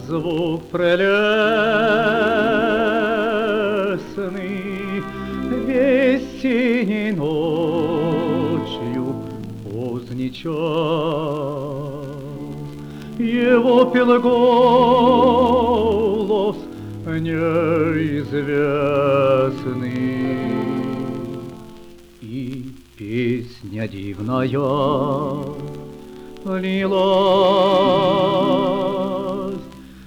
звук прелестный, весенней ночью поздний час. Его пел голос неизвестный, и песня дивная лилась.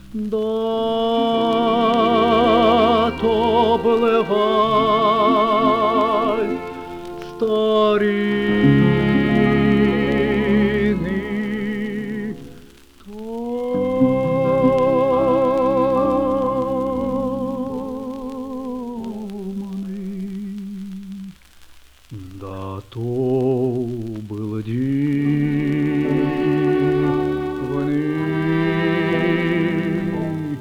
Да, то был вальс старинный, томный. Да, то был дивный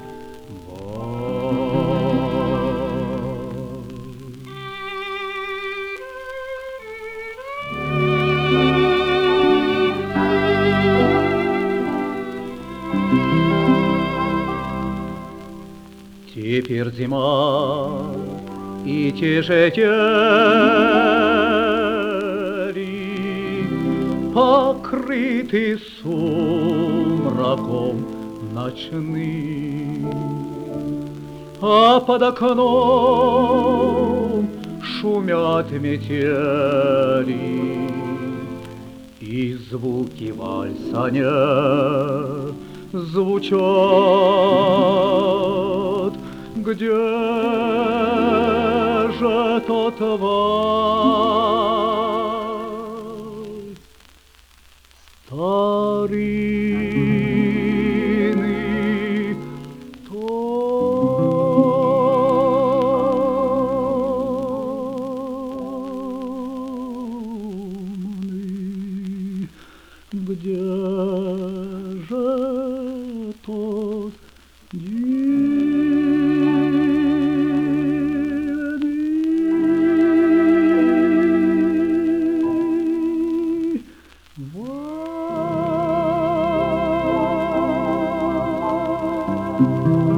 Теперь зима, и те же ели, покрыты сумраком ночным, а под окном шумят метели, и звуки вальса не звучат. Где же тот вальс старинный, томный? Где же тот дивный вальс?